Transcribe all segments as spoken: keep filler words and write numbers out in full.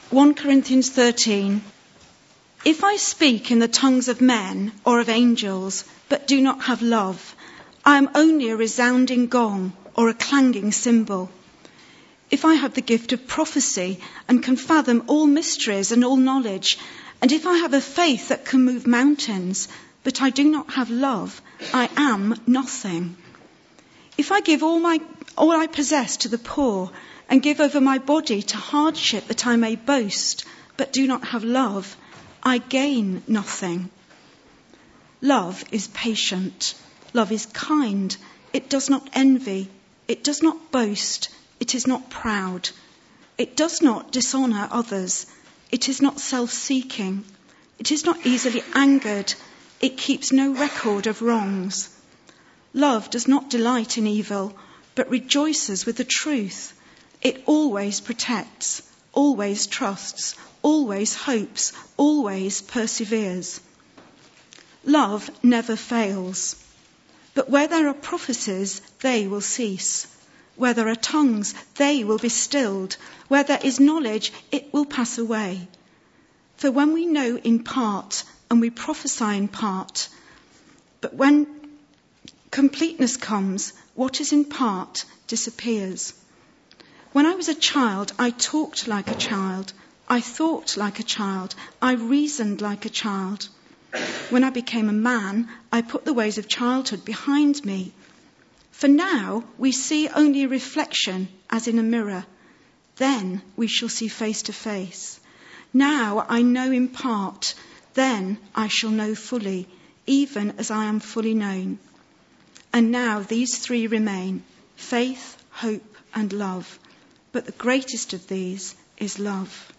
First Corinthians thirteen. If I speak in the tongues of men or of angels, but do not have love, I am only a resounding gong or a clanging cymbal. If I have the gift of prophecy and can fathom all mysteries and all knowledge, and if I have a faith that can move mountains, but I do not have love, I am nothing. If I give all my all I possess to the poor and give over my body to hardship that I may boast, but do not have love, I gain nothing. Love is patient. Love is kind. It does not envy. It does not boast. It is not proud. It does not dishonour others. It is not self-seeking. It is not easily angered. It keeps no record of wrongs. Love does not delight in evil, but rejoices with the truth. It always protects, always trusts, always hopes, always perseveres. Love never fails. But where there are prophecies, they will cease. Where there are tongues, they will be stilled. Where there is knowledge, it will pass away. For when we know in part, and we prophesy in part, but when completeness comes, what is in part disappears. When I was a child, I talked like a child. I thought like a child. I reasoned like a child. When I became a man, I put the ways of childhood behind me. For now we see only a reflection as in a mirror. Then we shall see face to face. Now I know in part. Then I shall know fully, even as I am fully known. And now these three remain: faith, hope, and love. But the greatest of these is love.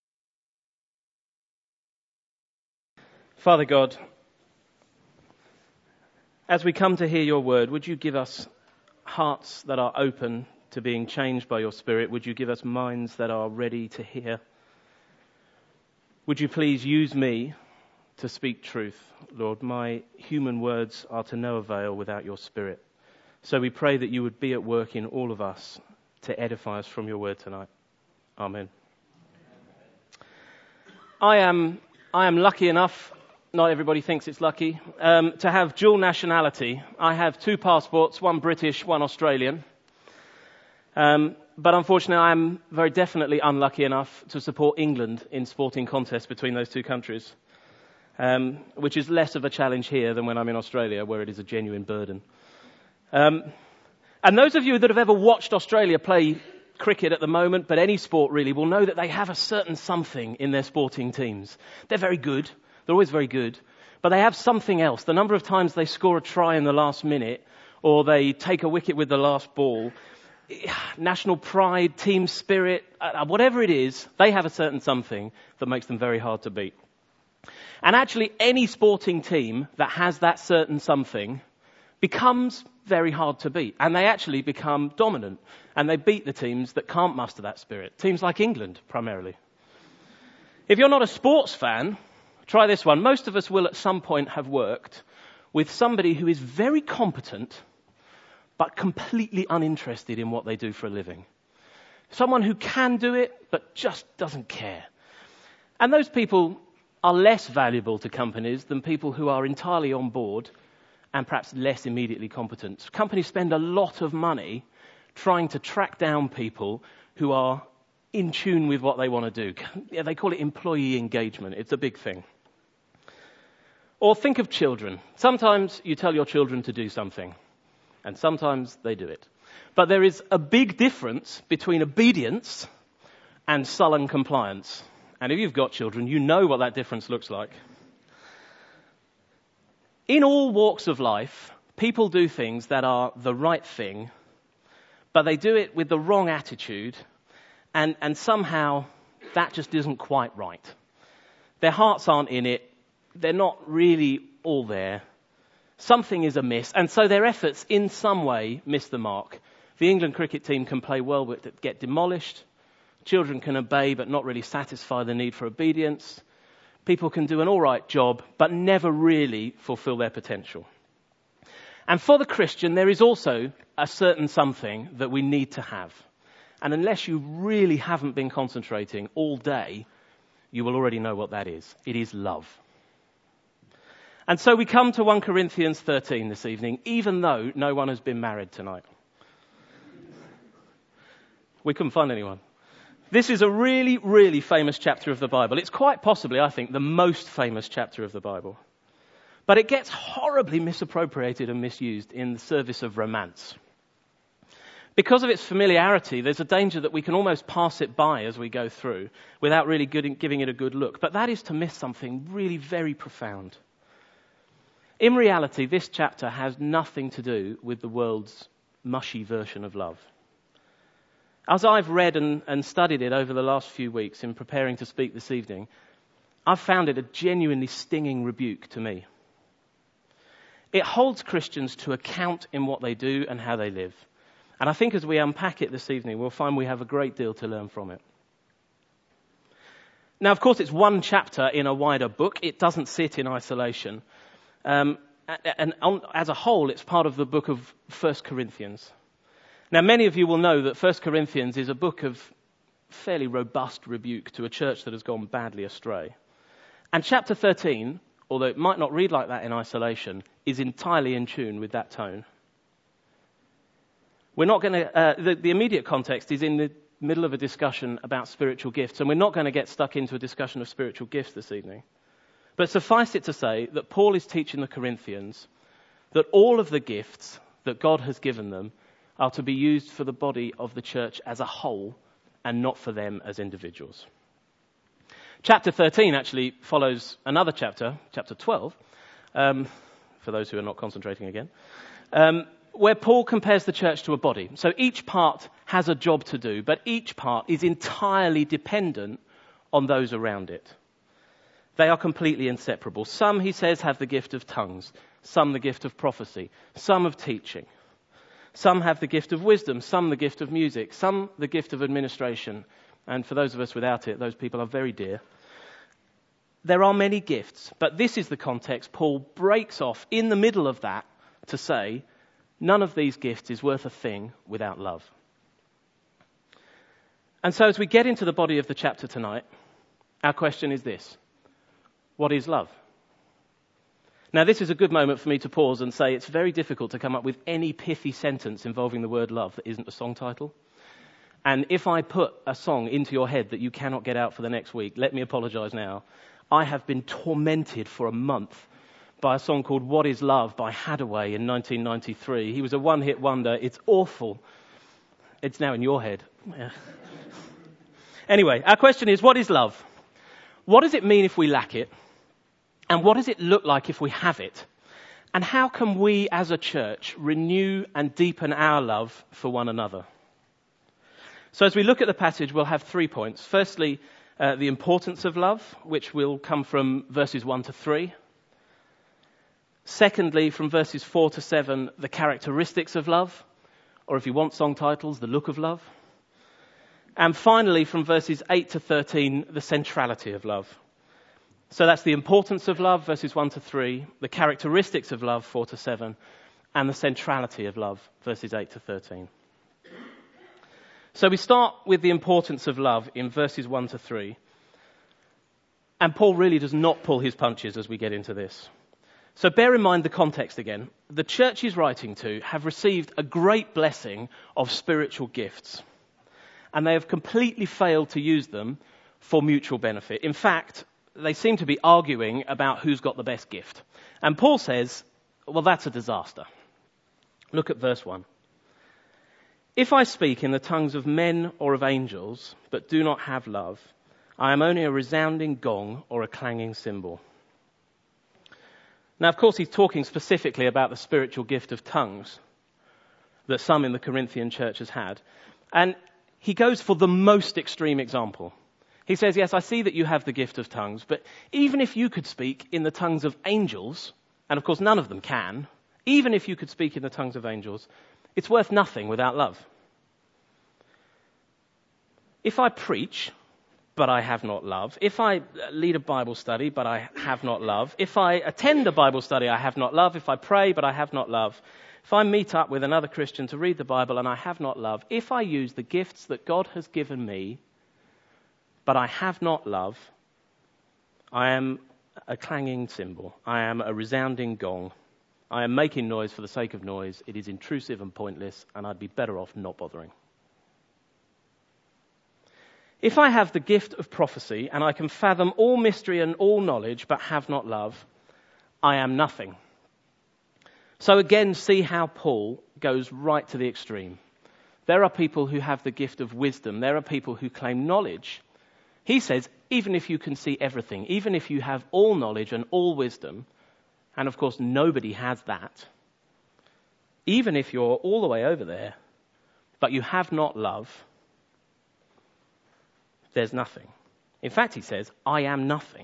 Father God, as we come to hear your word, would you give us hearts that are open to being changed by your Spirit? Would you give us minds that are ready to hear? Would you please use me to speak truth, Lord? My human words are to no avail without your Spirit. So we pray that you would be at work in all of us to edify us from your word tonight. Amen. I am I am lucky enough, not everybody thinks it's lucky, um, to have dual nationality. I have two passports, one British, one Australian. Um, but unfortunately, I am very definitely unlucky enough to support England in sporting contests between those two countries, um, which is less of a challenge here than when I'm in Australia, where it is a genuine burden. Um, and those of you that have ever watched Australia play cricket at the moment, but any sport really, will know that they have a certain something in their sporting teams. They're very good. They're always very good. But they have something else. The number of times they score a try in the last minute, or they take a wicket with the last ball, national pride, team spirit, uh, whatever it is, they have a certain something that makes them very hard to beat. And actually, any sporting team that has that certain something becomes very hard to beat. And they actually become dominant. And they beat the teams that can't muster that spirit. Teams like England, primarily. If you're not a sports fan, try this one. Most of us will at some point have worked with somebody who is very competent, but completely uninterested in what they do for a living. Someone who can do it, but just doesn't care. And those people are less valuable to companies than people who are entirely on board and perhaps less immediately competent. Companies spend a lot of money trying to track down people who are in tune with what they want to do. Yeah, they call it employee engagement. It's a big thing. Or think of children. Sometimes you tell your children to do something, and sometimes they do it. But there is a big difference between obedience and sullen compliance. And if you've got children, you know what that difference looks like. In all walks of life, people do things that are the right thing, but they do it with the wrong attitude, and, and somehow that just isn't quite right. Their hearts aren't in it. They're not really all there. Something is amiss, and so their efforts in some way miss the mark. The England cricket team can play well but get demolished. Children can obey but not really satisfy the need for obedience. People can do an all right job but never really fulfill their potential. And for the Christian, there is also a certain something that we need to have. And unless you really haven't been concentrating all day, you will already know what that is. It is love. And so we come to First Corinthians thirteen this evening, even though no one has been married tonight. We couldn't find anyone. This is a really, really famous chapter of the Bible. It's quite possibly, I think, the most famous chapter of the Bible. But it gets horribly misappropriated and misused in the service of romance. Because of its familiarity, there's a danger that we can almost pass it by as we go through without really good, giving it a good look. But that is to miss something really very profound. In reality, this chapter has nothing to do with the world's mushy version of love. As I've read and, and studied it over the last few weeks in preparing to speak this evening, I've found it a genuinely stinging rebuke to me. It holds Christians to account in what they do and how they live. And I think as we unpack it this evening, we'll find we have a great deal to learn from it. Now, of course, it's one chapter in a wider book. It doesn't sit in isolation. Um, and on, as a whole, it's part of the book of First Corinthians. Now, many of you will know that First Corinthians is a book of fairly robust rebuke to a church that has gone badly astray. And chapter thirteen, although it might not read like that in isolation, is entirely in tune with that tone. We're not going to, uh, the, the immediate context is in the middle of a discussion about spiritual gifts, and we're not going to get stuck into a discussion of spiritual gifts this evening. But suffice it to say that Paul is teaching the Corinthians that all of the gifts that God has given them are to be used for the body of the church as a whole and not for them as individuals. Chapter thirteen actually follows another chapter, chapter twelve, um, for those who are not concentrating again, um, where Paul compares the church to a body. So each part has a job to do, but each part is entirely dependent on those around it. They are completely inseparable. Some, he says, have the gift of tongues, some the gift of prophecy, some of teaching. Some have the gift of wisdom, some the gift of music, some the gift of administration. And for those of us without it, those people are very dear. There are many gifts, but this is the context Paul breaks off in the middle of that to say, none of these gifts is worth a thing without love. And so as we get into the body of the chapter tonight, our question is this: what is love? Now, this is a good moment for me to pause and say it's very difficult to come up with any pithy sentence involving the word love that isn't a song title. And if I put a song into your head that you cannot get out for the next week, let me apologise now. I have been tormented for a month by a song called What is Love by Hadaway in nineteen ninety-three. He was a one-hit wonder. It's awful. It's now in your head. Yeah. Anyway, our question is, what is love? What does it mean if we lack it? And what does it look like if we have it? And how can we as a church renew and deepen our love for one another? So as we look at the passage, we'll have three points. Firstly, uh, the importance of love, which will come from verses one to three. Secondly, from verses four to seven, the characteristics of love, or if you want song titles, the look of love. And finally, from verses eight to thirteen, the centrality of love. So that's the importance of love, verses one to three, the characteristics of love, four to seven, and the centrality of love, verses eight to thirteen. So we start with the importance of love in verses one to three. And Paul really does not pull his punches as we get into this. So bear in mind the context again. The church he's writing to have received a great blessing of spiritual gifts. And they have completely failed to use them for mutual benefit. In fact, they seem to be arguing about who's got the best gift. And Paul says, well, that's a disaster. Look at verse one. If I speak in the tongues of men or of angels, but do not have love, I am only a resounding gong or a clanging cymbal. Now, of course, he's talking specifically about the spiritual gift of tongues that some in the Corinthian church has had. And he goes for the most extreme example. He says, yes, I see that you have the gift of tongues, but even if you could speak in the tongues of angels, and of course none of them can, even if you could speak in the tongues of angels, it's worth nothing without love. If I preach, but I have not love, if I lead a Bible study, but I have not love, if I attend a Bible study, I have not love, if I pray, but I have not love, If I meet up with another Christian to read the Bible and I have not love, if I use the gifts that God has given me, but I have not love, I am a clanging cymbal. I am a resounding gong. I am making noise for the sake of noise. It is intrusive and pointless, and I'd be better off not bothering. If I have the gift of prophecy and I can fathom all mystery and all knowledge but have not love, I am nothing. So again, see how Paul goes right to the extreme. There are people who have the gift of wisdom. There are people who claim knowledge. He says, even if you can see everything, even if you have all knowledge and all wisdom, and of course nobody has that, even if you're all the way over there, but you have not love, there's nothing. In fact, he says, I am nothing.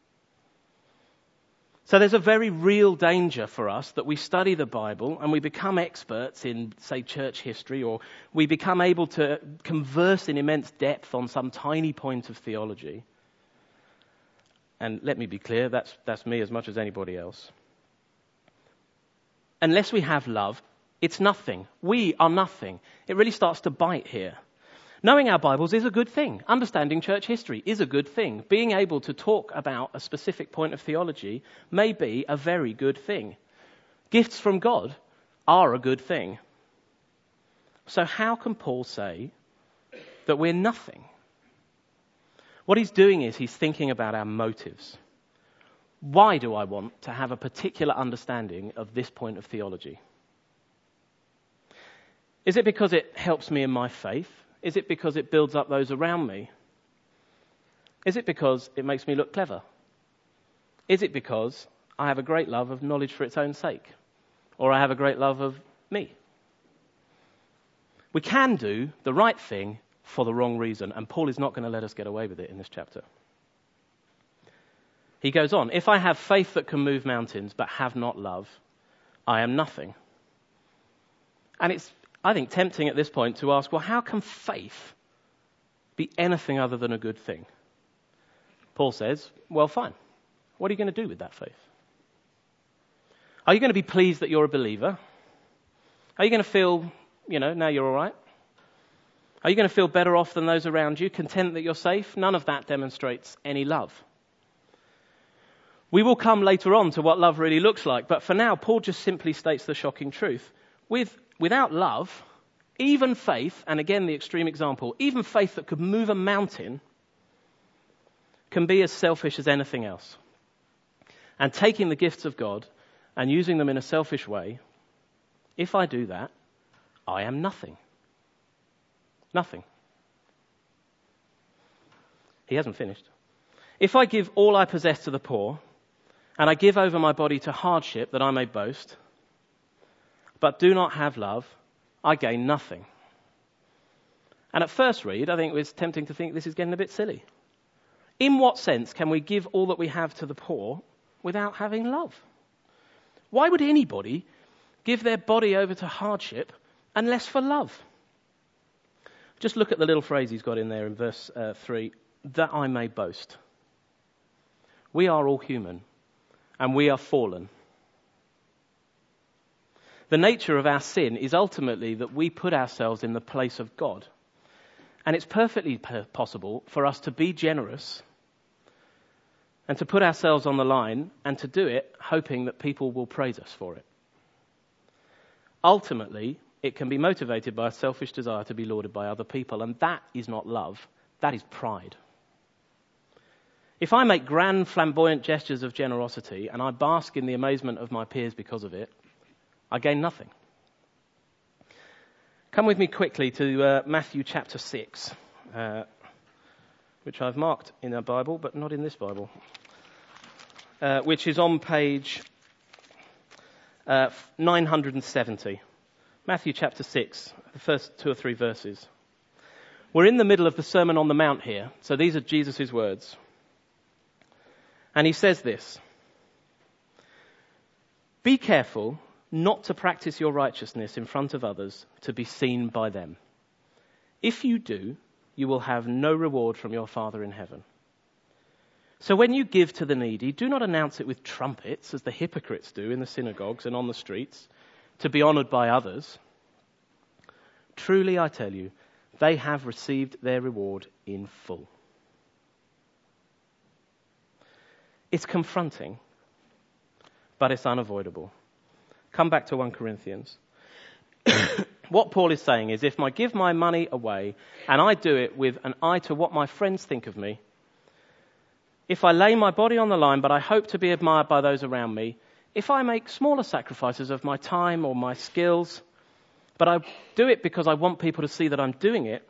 So there's a very real danger for us that we study the Bible and we become experts in, say, church history, or we become able to converse in immense depth on some tiny point of theology. And let me be clear, that's, that's me as much as anybody else. Unless we have love, it's nothing. We are nothing. It really starts to bite here. Knowing our Bibles is a good thing. Understanding church history is a good thing. Being able to talk about a specific point of theology may be a very good thing. Gifts from God are a good thing. So how can Paul say that we're nothing? What he's doing is he's thinking about our motives. Why do I want to have a particular understanding of this point of theology? Is it because it helps me in my faith? Is it because it builds up those around me? Is it because it makes me look clever? Is it because I have a great love of knowledge for its own sake? Or I have a great love of me? We can do the right thing for the wrong reason, and Paul is not going to let us get away with it in this chapter. He goes on, if I have faith that can move mountains but have not love, I am nothing. And it's I think, tempting at this point to ask, well, how can faith be anything other than a good thing? Paul says, well, fine. What are you going to do with that faith? Are you going to be pleased that you're a believer? Are you going to feel, you know, now you're all right? Are you going to feel better off than those around you, content that you're safe? None of that demonstrates any love. We will come later on to what love really looks like, but for now, Paul just simply states the shocking truth. With Without love, even faith, and again the extreme example, even faith that could move a mountain can be as selfish as anything else. And taking the gifts of God and using them in a selfish way, if I do that, I am nothing. Nothing. He hasn't finished. If I give all I possess to the poor, and I give over my body to hardship that I may boast, but do not have love, I gain nothing. And at first read, I think it was tempting to think this is getting a bit silly. In what sense can we give all that we have to the poor without having love? Why would anybody give their body over to hardship unless for love? Just look at the little phrase he's got in there in verse uh, three, that I may boast. We are all human, and we are fallen. The nature of our sin is ultimately that we put ourselves in the place of God. And it's perfectly possible for us to be generous and to put ourselves on the line and to do it hoping that people will praise us for it. Ultimately, it can be motivated by a selfish desire to be lauded by other people, and that is not love, that is pride. If I make grand flamboyant gestures of generosity and I bask in the amazement of my peers because of it, I gain nothing. Come with me quickly to uh, Matthew chapter six, uh, which I've marked in our Bible, but not in this Bible, uh, which is on page uh, nine hundred seventy. Matthew chapter six, the first two or three verses. We're in the middle of the Sermon on the Mount here, so these are Jesus' words. And he says this, be careful not to practice your righteousness in front of others to be seen by them. If you do, you will have no reward from your Father in heaven. So when you give to the needy, do not announce it with trumpets, as the hypocrites do in the synagogues and on the streets, to be honoured by others, truly I tell you, they have received their reward in full. It's confronting, but it's unavoidable. Come back to First Corinthians. What Paul is saying is, if I give my money away and I do it with an eye to what my friends think of me, if I lay my body on the line but I hope to be admired by those around me, if I make smaller sacrifices of my time or my skills, but I do it because I want people to see that I'm doing it,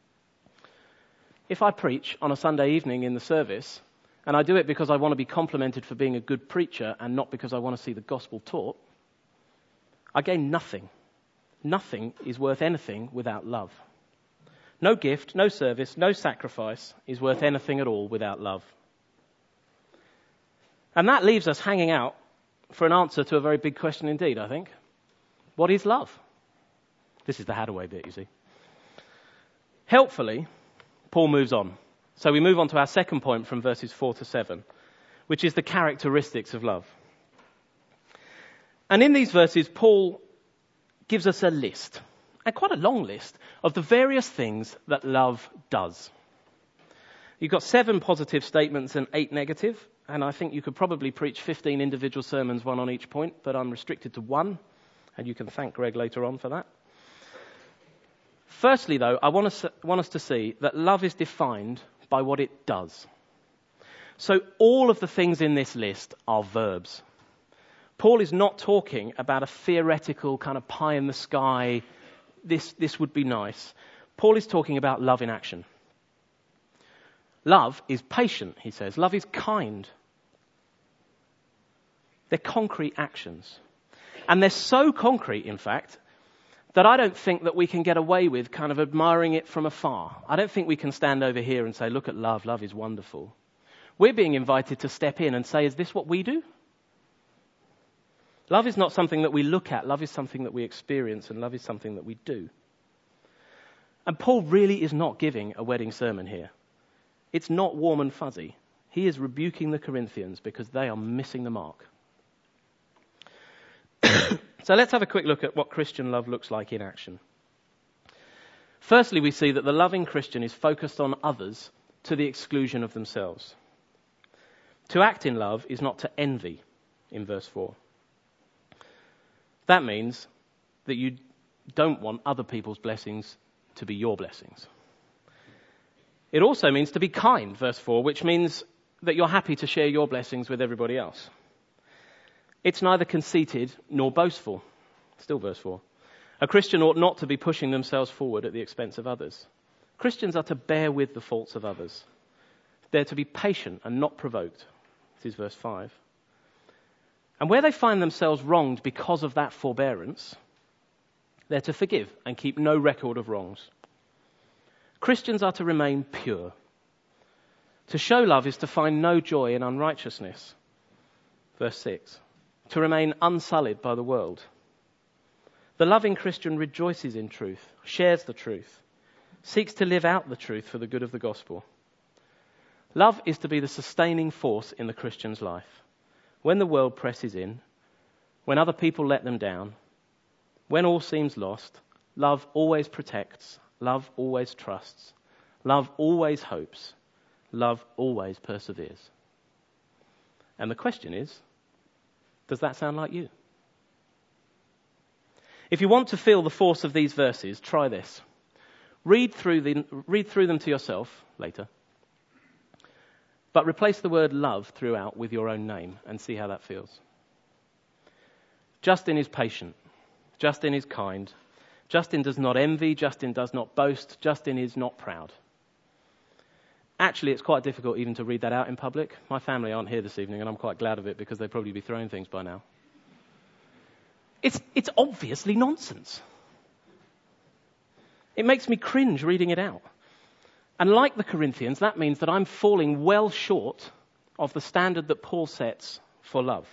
if I preach on a Sunday evening in the service, and I do it because I want to be complimented for being a good preacher and not because I want to see the gospel taught, I gain nothing. Nothing is worth anything without love. No gift, no service, no sacrifice is worth anything at all without love. And that leaves us hanging out for an answer to a very big question indeed, I think. What is love? This is the Hadaway bit, you see. Helpfully, Paul moves on. So we move on to our second point from verses four to seven, which is the characteristics of love. And in these verses, Paul gives us a list, and quite a long list, of the various things that love does. You've got seven positive statements and eight negative, and I think you could probably preach fifteen individual sermons, one on each point, but I'm restricted to one, and you can thank Greg later on for that. Firstly, though, I want us, want us to see that love is defined by what it does. So all of the things in this list are verbs. Paul is not talking about a theoretical kind of pie in the sky, this, this would be nice. Paul is talking about love in action. Love is patient, he says. Love is kind. They're concrete actions. And they're so concrete, in fact, that I don't think that we can get away with kind of admiring it from afar. I don't think we can stand over here and say, look at love, love is wonderful. We're being invited to step in and say, is this what we do? Love is not something that we look at. Love is something that we experience, and love is something that we do. And Paul really is not giving a wedding sermon here. It's not warm and fuzzy. He is rebuking the Corinthians because they are missing the mark. So let's have a quick look at what Christian love looks like in action. Firstly, we see that the loving Christian is focused on others to the exclusion of themselves. To act in love is not to envy, in verse four. That means that you don't want other people's blessings to be your blessings. It also means to be kind, verse four, which means that you're happy to share your blessings with everybody else. It's neither conceited nor boastful. Still verse four. A Christian ought not to be pushing themselves forward at the expense of others. Christians are to bear with the faults of others. They're to be patient and not provoked. This is verse five. And where they find themselves wronged because of that forbearance, they're to forgive and keep no record of wrongs. Christians are to remain pure. To show love is to find no joy in unrighteousness. Verse six. To remain unsullied by the world. The loving Christian rejoices in truth, shares the truth, seeks to live out the truth for the good of the gospel. Love is to be the sustaining force in the Christian's life. When the world presses in, when other people let them down, when all seems lost, love always protects, love always trusts, love always hopes, love always perseveres. And the question is, does that sound like you? If you want to feel the force of these verses, try this. Read through, the, read through them to yourself later, but replace the word love throughout with your own name and see how that feels. Justin is patient. Justin is kind. Justin does not envy. Justin does not boast. Justin is not proud. Actually, it's quite difficult even to read that out in public. My family aren't here this evening, and I'm quite glad of it because they'd probably be throwing things by now. It's, it's obviously nonsense. It makes me cringe reading it out. And like the Corinthians, that means that I'm falling well short of the standard that Paul sets for love.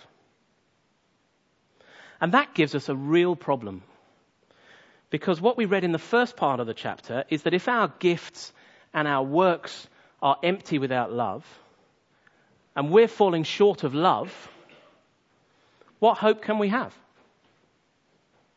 And that gives us a real problem. Because what we read in the first part of the chapter is that if our gifts and our works are empty without love, and we're falling short of love, what hope can we have?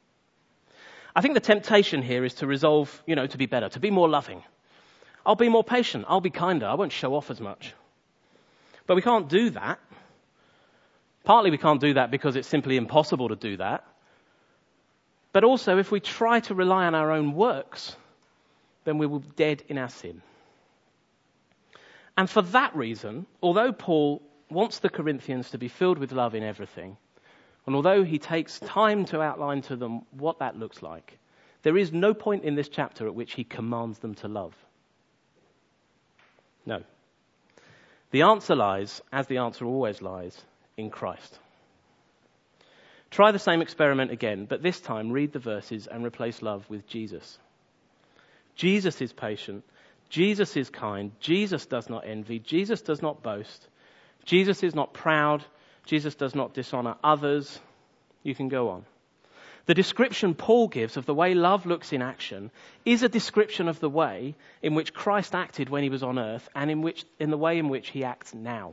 I think the temptation here is to resolve, you know, to be better, to be more loving. I'll be more patient. I'll be kinder. I won't show off as much. But we can't do that. Partly we can't do that because it's simply impossible to do that. But also, if we try to rely on our own works, then we will be dead in our sin. And for that reason, although Paul wants the Corinthians to be filled with love in everything, and although he takes time to outline to them what that looks like, there is no point in this chapter at which he commands them to love. No. The answer lies, as the answer always lies, in Christ. Try the same experiment again, but this time read the verses and replace love with Jesus. Jesus is patient. Jesus is kind. Jesus does not envy. Jesus does not boast. Jesus is not proud. Jesus does not dishonor others. You can go on. The description Paul gives of the way love looks in action is a description of the way in which Christ acted when he was on earth and in which, in the way in which he acts now.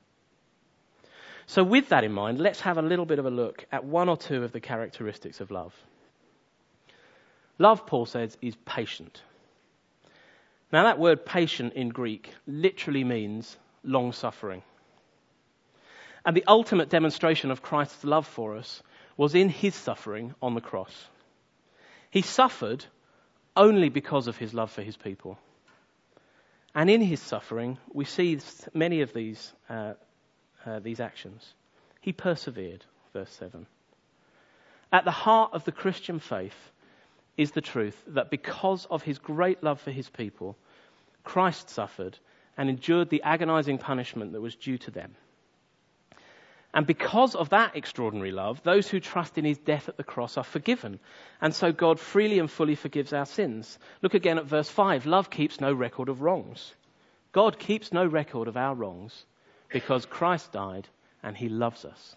So with that in mind, let's have a little bit of a look at one or two of the characteristics of love. Love, Paul says, is patient. Now that word patient in Greek literally means long-suffering. And the ultimate demonstration of Christ's love for us was in his suffering on the cross. He suffered only because of his love for his people. And in his suffering, we see many of these uh, uh, these actions. He persevered, verse seven. At the heart of the Christian faith is the truth that because of his great love for his people, Christ suffered and endured the agonizing punishment that was due to them. And because of that extraordinary love, those who trust in his death at the cross are forgiven. And so God freely and fully forgives our sins. Look again at verse five. Love keeps no record of wrongs. God keeps no record of our wrongs because Christ died and he loves us.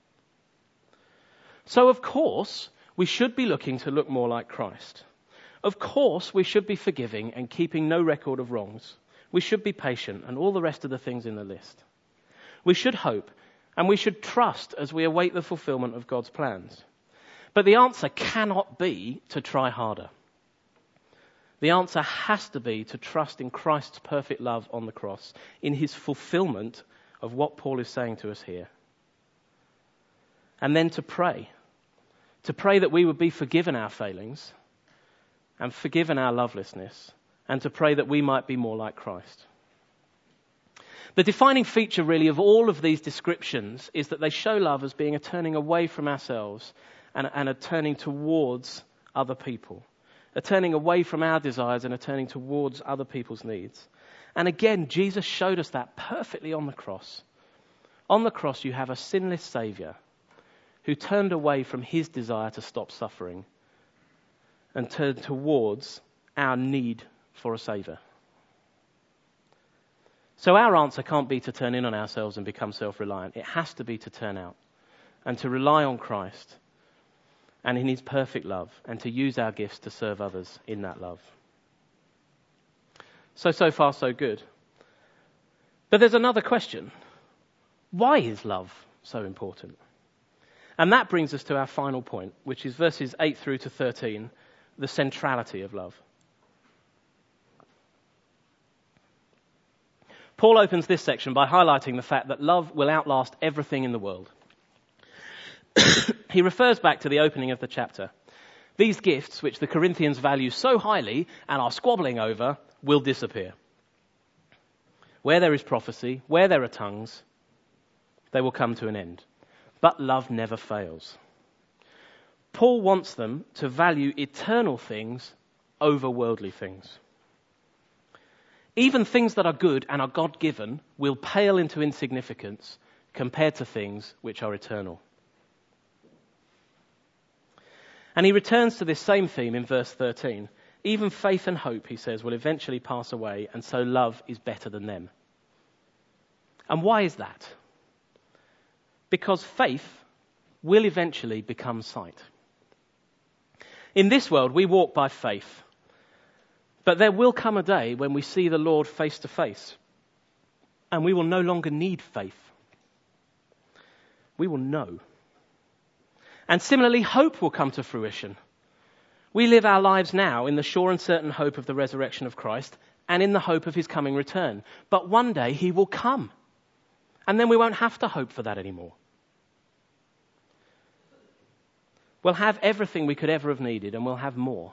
So of course, we should be looking to look more like Christ. Of course, we should be forgiving and keeping no record of wrongs. We should be patient and all the rest of the things in the list. We should hope and we should trust as we await the fulfillment of God's plans. But the answer cannot be to try harder. The answer has to be to trust in Christ's perfect love on the cross, in his fulfillment of what Paul is saying to us here. And then to pray. To pray that we would be forgiven our failings and forgiven our lovelessness, and to pray that we might be more like Christ. The defining feature really of all of these descriptions is that they show love as being a turning away from ourselves and, and a turning towards other people. A turning away from our desires and a turning towards other people's needs. And again, Jesus showed us that perfectly on the cross. On the cross you have a sinless Saviour who turned away from his desire to stop suffering and turned towards our need for a Saviour. So our answer can't be to turn in on ourselves and become self-reliant. It has to be to turn out and to rely on Christ and in his perfect love and to use our gifts to serve others in that love. So, so far, so good. But there's another question. Why is love so important? And that brings us to our final point, which is verses eight through to thirteen, the centrality of love. Paul opens this section by highlighting the fact that love will outlast everything in the world. He refers back to the opening of the chapter. These gifts, which the Corinthians value so highly and are squabbling over, will disappear. Where there is prophecy, where there are tongues, they will come to an end. But love never fails. Paul wants them to value eternal things over worldly things. Even things that are good and are God-given will pale into insignificance compared to things which are eternal. And he returns to this same theme in verse thirteen. Even faith and hope, he says, will eventually pass away, and so love is better than them. And why is that? Because faith will eventually become sight. In this world, we walk by faith. But there will come a day when we see the Lord face to face, and we will no longer need faith. We will know. And similarly, hope will come to fruition. We live our lives now in the sure and certain hope of the resurrection of Christ and in the hope of his coming return. But one day he will come. And then we won't have to hope for that anymore. We'll have everything we could ever have needed, and we'll have more.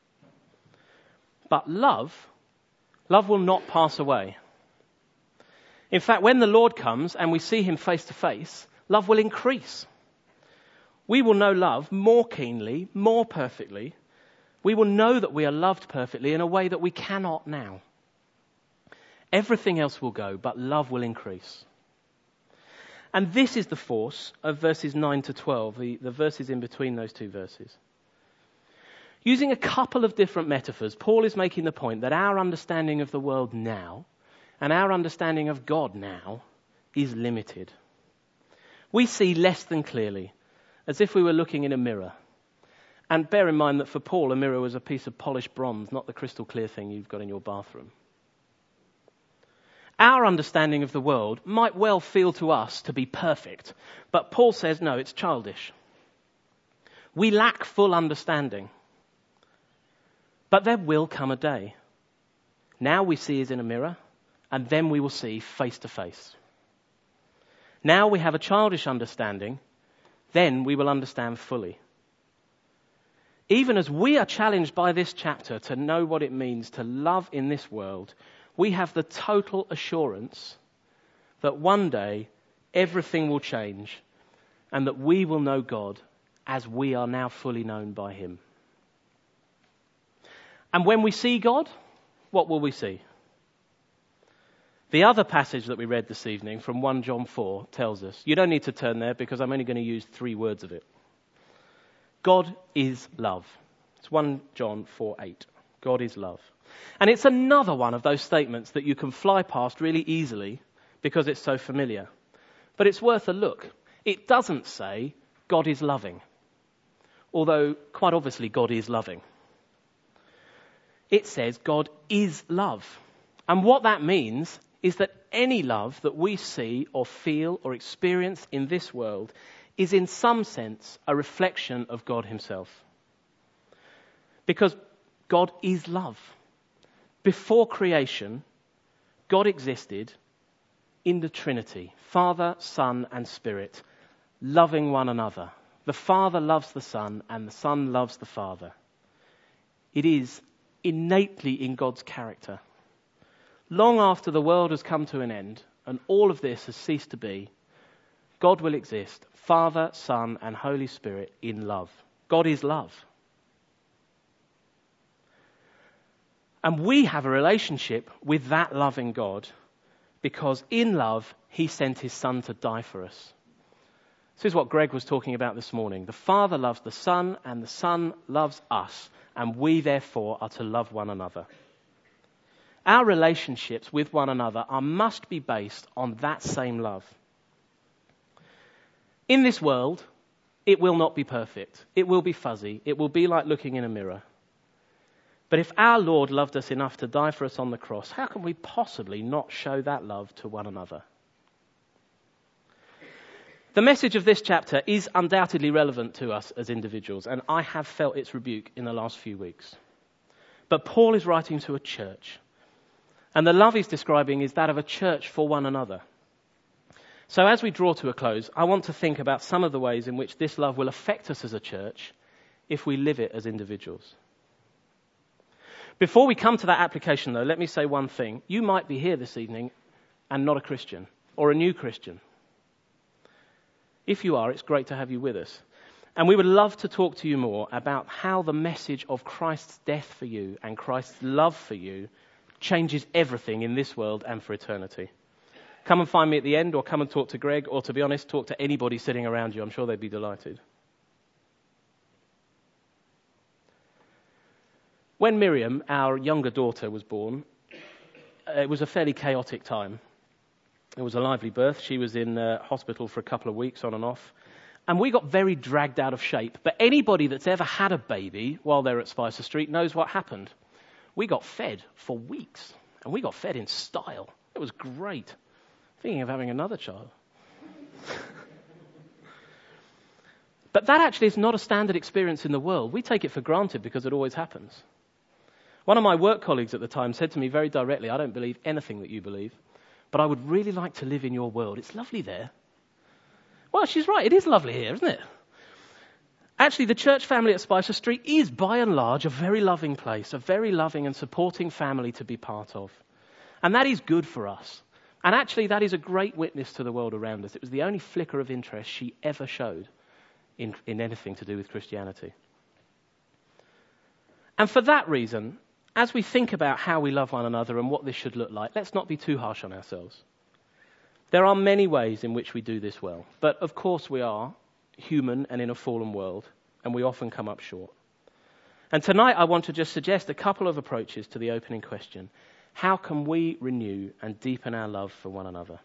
But love, love will not pass away. In fact, when the Lord comes and we see him face to face, love will increase. We will know love more keenly, more perfectly. We will know that we are loved perfectly in a way that we cannot now. Everything else will go, but love will increase. And this is the force of verses nine to twelve, the, the verses in between those two verses. Using a couple of different metaphors, Paul is making the point that our understanding of the world now and our understanding of God now is limited. We see less than clearly, as if we were looking in a mirror. And bear in mind that for Paul, a mirror was a piece of polished bronze, not the crystal clear thing you've got in your bathroom. Our understanding of the world might well feel to us to be perfect, but Paul says, no, it's childish. We lack full understanding. But there will come a day. Now we see as in a mirror, and then we will see face to face. Now we have a childish understanding, then we will understand fully. Even as we are challenged by this chapter to know what it means to love in this world, we have the total assurance that one day everything will change and that we will know God as we are now fully known by him. And when we see God, what will we see? The other passage that we read this evening from First John four tells us, you don't need to turn there because I'm only going to use three words of it. God is love. It's First John four eight. God is love. And it's another one of those statements that you can fly past really easily because it's so familiar. But it's worth a look. It doesn't say God is loving, although quite obviously God is loving. It says God is love. And what that means is that any love that we see or feel or experience in this world is in some sense a reflection of God himself. Because God is love. Before creation, God existed in the Trinity, Father, Son, and Spirit, loving one another. The Father loves the Son, and the Son loves the Father. It is innately in God's character. Long after the world has come to an end, and all of this has ceased to be, God will exist, Father, Son, and Holy Spirit in love. God is love. And we have a relationship with that loving God because in love, he sent his Son to die for us. This is what Greg was talking about this morning. The Father loves the Son and the Son loves us, and we therefore are to love one another. Our relationships with one another are must be based on that same love. In this world, it will not be perfect. It will be fuzzy. It will be like looking in a mirror. But if our Lord loved us enough to die for us on the cross, how can we possibly not show that love to one another? The message of this chapter is undoubtedly relevant to us as individuals, and I have felt its rebuke in the last few weeks. But Paul is writing to a church, and the love he's describing is that of a church for one another. So as we draw to a close, I want to think about some of the ways in which this love will affect us as a church if we live it as individuals. Before we come to that application, though, let me say one thing. You might be here this evening and not a Christian, or a new Christian. If you are, it's great to have you with us. And we would love to talk to you more about how the message of Christ's death for you and Christ's love for you changes everything in this world and for eternity. Come and find me at the end, or come and talk to Greg, or to be honest, talk to anybody sitting around you. I'm sure they'd be delighted. When Miriam, our younger daughter, was born, it was a fairly chaotic time. It was a lively birth. She was in uh, hospital for a couple of weeks on and off. And we got very dragged out of shape. But anybody that's ever had a baby while they're at Spicer Street knows what happened. We got fed for weeks. And we got fed in style. It was great. Thinking of having another child. But that actually is not a standard experience in the world. We take it for granted because it always happens. One of my work colleagues at the time said to me very directly, I don't believe anything that you believe, but I would really like to live in your world. It's lovely there. Well, she's right. It is lovely here, isn't it? Actually, the church family at Spicer Street is, by and large, a very loving place, a very loving and supporting family to be part of. And that is good for us. And actually, that is a great witness to the world around us. It was the only flicker of interest she ever showed in, in anything to do with Christianity. And for that reason, as we think about how we love one another and what this should look like, let's not be too harsh on ourselves. There are many ways in which we do this well, but of course we are human and in a fallen world, and we often come up short. And tonight I want to just suggest a couple of approaches to the opening question. How can we renew and deepen our love for one another?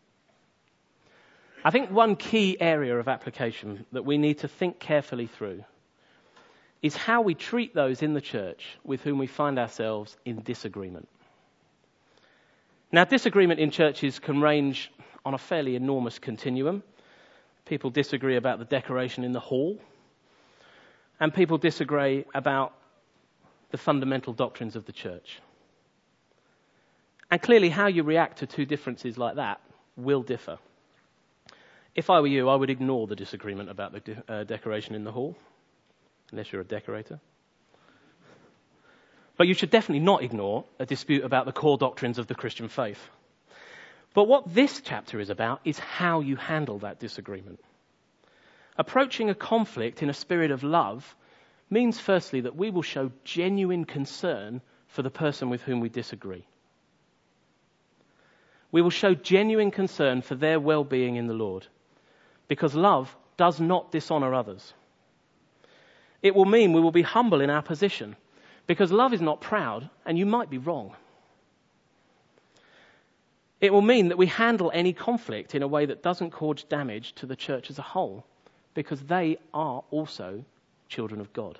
I think one key area of application that we need to think carefully through is how we treat those in the church with whom we find ourselves in disagreement. Now, disagreement in churches can range on a fairly enormous continuum. People disagree about the decoration in the hall, and people disagree about the fundamental doctrines of the church. And clearly, how you react to two differences like that will differ. If I were you, I would ignore the disagreement about the de- uh, decoration in the hall, unless you're a decorator. But you should definitely not ignore a dispute about the core doctrines of the Christian faith. But what this chapter is about is how you handle that disagreement. Approaching a conflict in a spirit of love means firstly that we will show genuine concern for the person with whom we disagree. We will show genuine concern for their well-being in the Lord, because love does not dishonour others. It will mean we will be humble in our position, because love is not proud, and you might be wrong. It will mean that we handle any conflict in a way that doesn't cause damage to the church as a whole, because they are also children of God.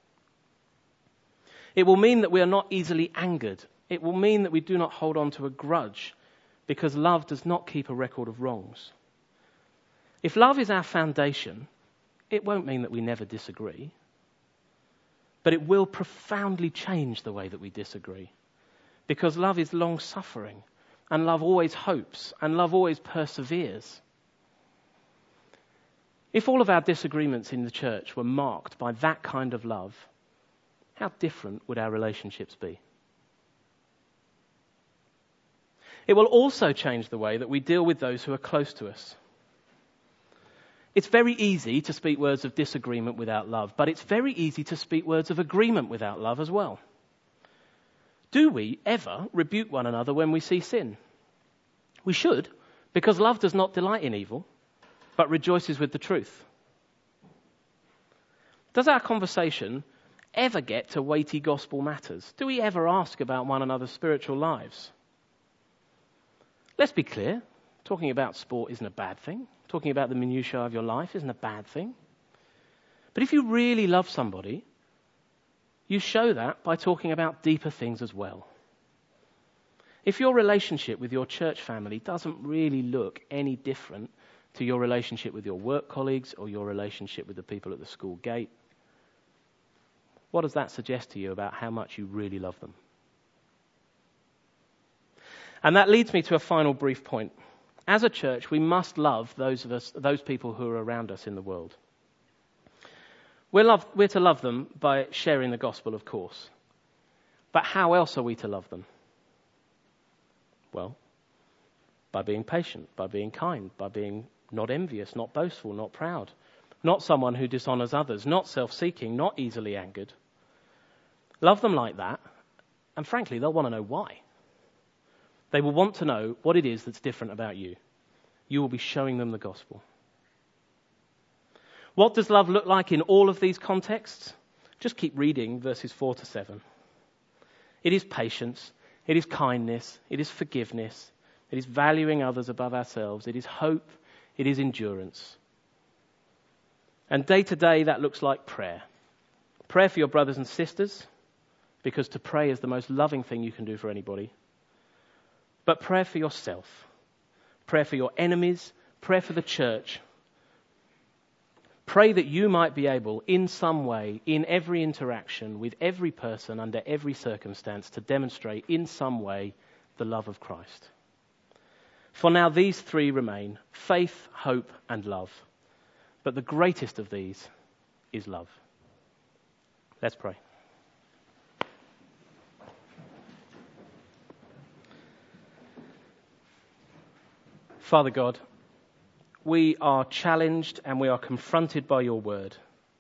It will mean that we are not easily angered. It will mean that we do not hold on to a grudge, because love does not keep a record of wrongs. If love is our foundation, it won't mean that we never disagree, but it will profoundly change the way that we disagree, because love is long-suffering, and love always hopes, and love always perseveres. If all of our disagreements in the church were marked by that kind of love, how different would our relationships be? It will also change the way that we deal with those who are close to us. It's very easy to speak words of disagreement without love, but it's very easy to speak words of agreement without love as well. Do we ever rebuke one another when we see sin? We should, because love does not delight in evil, but rejoices with the truth. Does our conversation ever get to weighty gospel matters? Do we ever ask about one another's spiritual lives? Let's be clear, talking about sport isn't a bad thing. Talking about the minutiae of your life isn't a bad thing. But if you really love somebody, you show that by talking about deeper things as well. If your relationship with your church family doesn't really look any different to your relationship with your work colleagues or your relationship with the people at the school gate, what does that suggest to you about how much you really love them? And that leads me to a final brief point. As a church, we must love those of us, those people who are around us in the world. We're, love, we're to love them by sharing the gospel, of course. But how else are we to love them? Well, by being patient, by being kind, by being not envious, not boastful, not proud, not someone who dishonours others, not self-seeking, not easily angered. Love them like that, and frankly, they'll want to know why. They will want to know what it is that's different about you. You will be showing them the gospel. What does love look like in all of these contexts? Just keep reading verses four to seven. It is patience, it is kindness, it is forgiveness, it is valuing others above ourselves, it is hope, it is endurance. And day to day that looks like prayer. Prayer for your brothers and sisters, because to pray is the most loving thing you can do for anybody. But prayer for yourself, prayer for your enemies, prayer for the church, Pray that you might be able, in some way, in every interaction, with every person, under every circumstance, to demonstrate in some way the love of Christ. For now these three remain: faith, hope, and love. But the greatest of these is love. Let's pray. Father God, we are challenged and we are confronted by your word.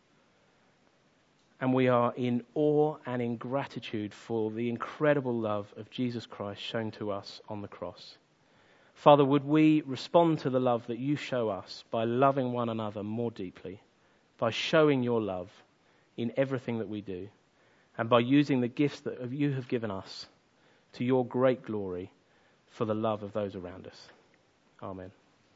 And we are in awe and in gratitude for the incredible love of Jesus Christ shown to us on the cross. Father, would we respond to the love that you show us by loving one another more deeply, by showing your love in everything that we do, and by using the gifts that you have given us to your great glory for the love of those around us. Amen.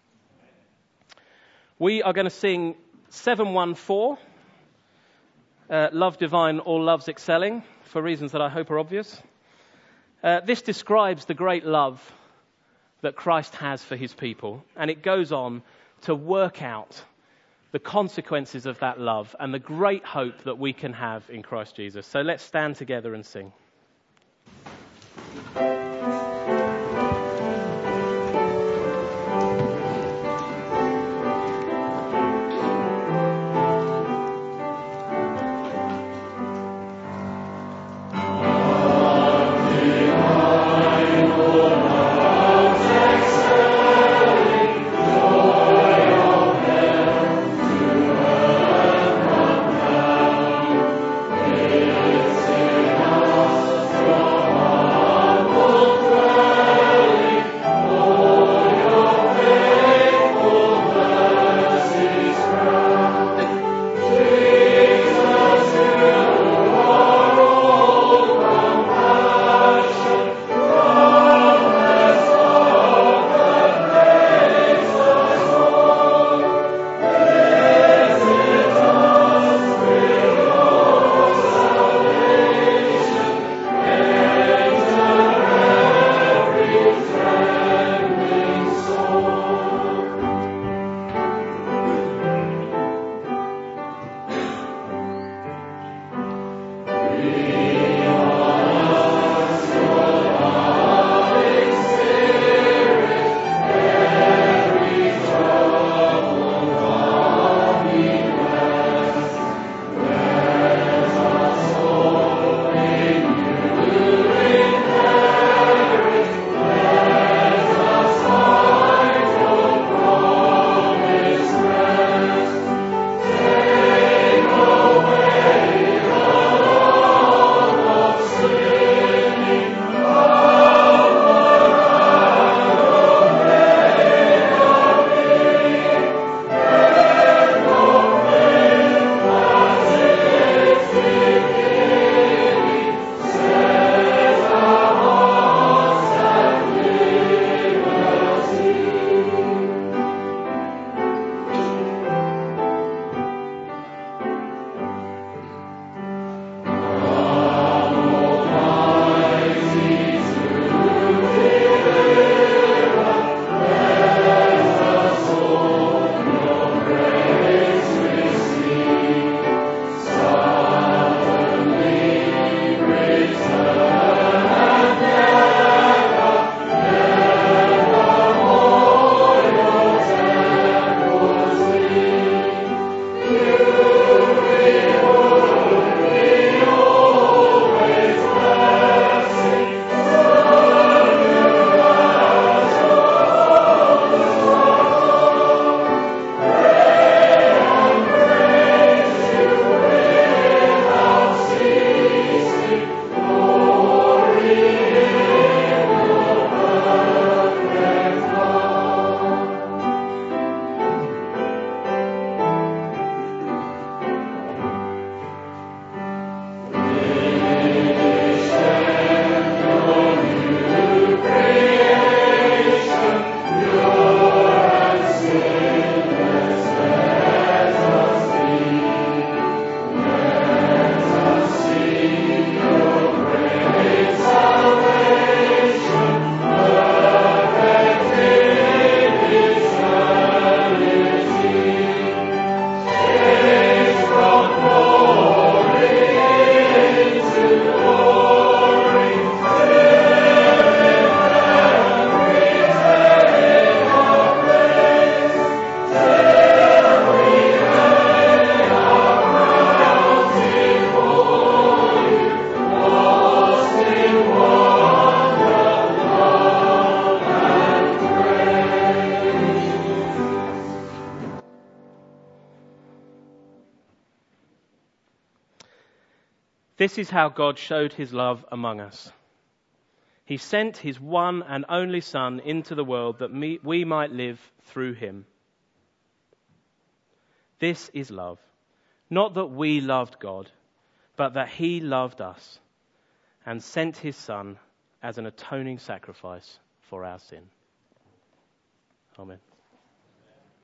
We are going to sing seven one four, uh, Love Divine, All Loves Excelling, for reasons that I hope are obvious. Uh, this describes the great love that Christ has for his people, and it goes on to work out the consequences of that love and the great hope that we can have in Christ Jesus. So let's stand together and sing. Oh This is how God showed his love among us. He sent his one and only Son into the world that me, we might live through him. This is love. Not that we loved God, but that he loved us and sent his Son as an atoning sacrifice for our sin. Amen.